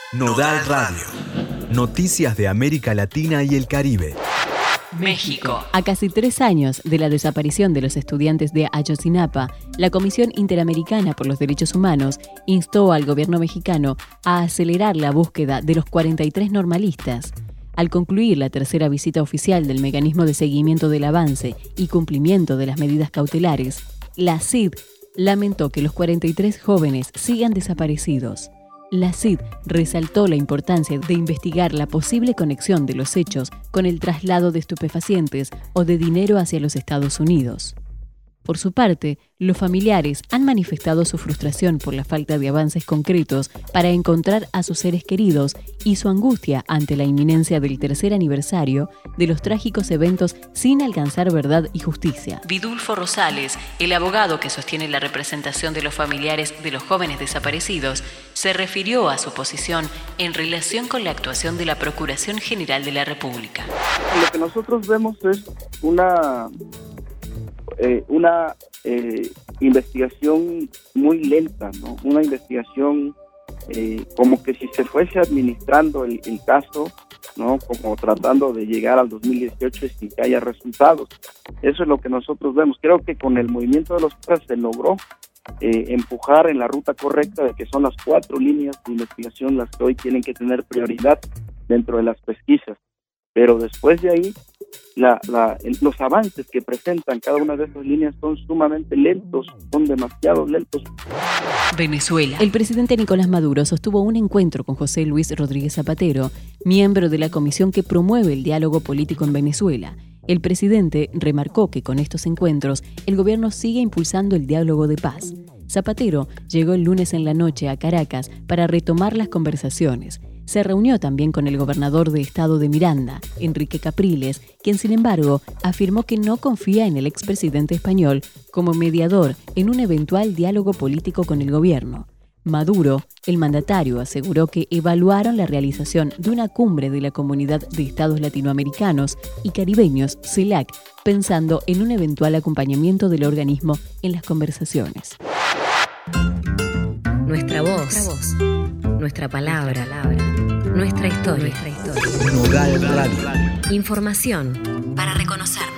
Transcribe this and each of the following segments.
Nodal Radio. Noticias de América Latina y el Caribe. México. A casi 3 años de la desaparición de los estudiantes de Ayotzinapa, la Comisión Interamericana por los Derechos Humanos instó al gobierno mexicano a acelerar la búsqueda de los 43 normalistas. Al concluir la tercera visita oficial del mecanismo de seguimiento del avance y cumplimiento de las medidas cautelares, la CID lamentó que los 43 jóvenes sigan desaparecidos. La CID resaltó la importancia de investigar la posible conexión de los hechos con el traslado de estupefacientes o de dinero hacia los Estados Unidos. Por su parte, los familiares han manifestado su frustración por la falta de avances concretos para encontrar a sus seres queridos y su angustia ante la inminencia del tercer aniversario de los trágicos eventos sin alcanzar verdad y justicia. Vidulfo Rosales, el abogado que sostiene la representación de los familiares de los jóvenes desaparecidos, se refirió a su posición en relación con la actuación de la Procuración General de la República. Lo que nosotros vemos es una investigación muy lenta, ¿no? Una investigación como que si se fuese administrando el caso, ¿no? Como tratando de llegar al 2018 sin que haya resultados. Eso es lo que nosotros vemos. Creo que con el movimiento de los PRAS se logró empujar en la ruta correcta de que son las 4 líneas de investigación las que hoy tienen que tener prioridad dentro de las pesquisas. Pero después de ahí, los avances que presentan cada una de esas líneas son sumamente lentos, son demasiado lentos. Venezuela. El presidente Nicolás Maduro sostuvo un encuentro con José Luis Rodríguez Zapatero, miembro de la comisión que promueve el diálogo político en Venezuela. El presidente remarcó que con estos encuentros el gobierno sigue impulsando el diálogo de paz. Zapatero llegó el lunes en la noche a Caracas para retomar las conversaciones. Se reunió también con el gobernador de Estado de Miranda, Enrique Capriles, quien sin embargo afirmó que no confía en el expresidente español como mediador en un eventual diálogo político con el gobierno. Maduro, el mandatario, aseguró que evaluaron la realización de una cumbre de la Comunidad de Estados Latinoamericanos y Caribeños, CELAC, pensando en un eventual acompañamiento del organismo en las conversaciones. Nuestra voz. Nuestra palabra. Nuestra historia. Nodal Radio. Información para reconocernos.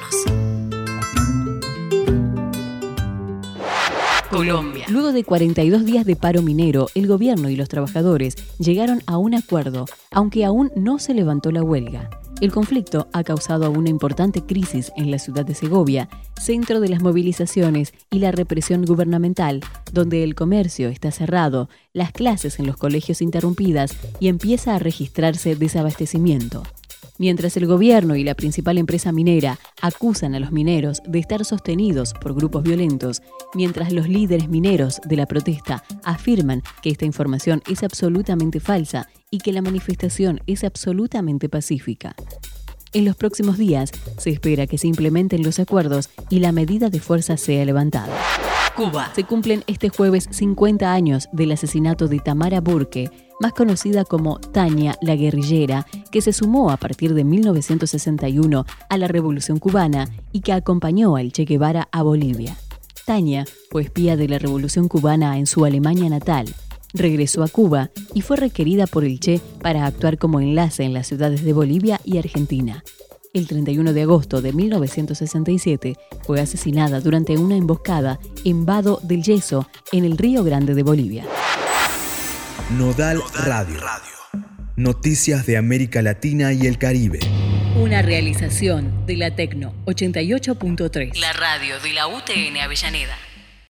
Colombia. Luego de 42 días de paro minero, el gobierno y los trabajadores llegaron a un acuerdo, aunque aún no se levantó la huelga. El conflicto ha causado una importante crisis en la ciudad de Segovia, centro de las movilizaciones y la represión gubernamental, donde el comercio está cerrado, las clases en los colegios interrumpidas y empieza a registrarse desabastecimiento. Mientras el gobierno y la principal empresa minera acusan a los mineros de estar sostenidos por grupos violentos, mientras los líderes mineros de la protesta afirman que esta información es absolutamente falsa y que la manifestación es absolutamente pacífica. En los próximos días se espera que se implementen los acuerdos y la medida de fuerza sea levantada. Cuba. Se cumplen este jueves 50 años del asesinato de Tamara Burke, más conocida como Tania la guerrillera, que se sumó a partir de 1961 a la Revolución Cubana y que acompañó al Che Guevara a Bolivia. Tania fue espía de la Revolución Cubana en su Alemania natal. Regresó a Cuba y fue requerida por el Che para actuar como enlace en las ciudades de Bolivia y Argentina. El 31 de agosto de 1967 fue asesinada durante una emboscada en Vado del Yeso, en el Río Grande de Bolivia. Nodal Radio. Noticias de América Latina y el Caribe. Una realización de la Tecno 88.3. La radio de la UTN Avellaneda.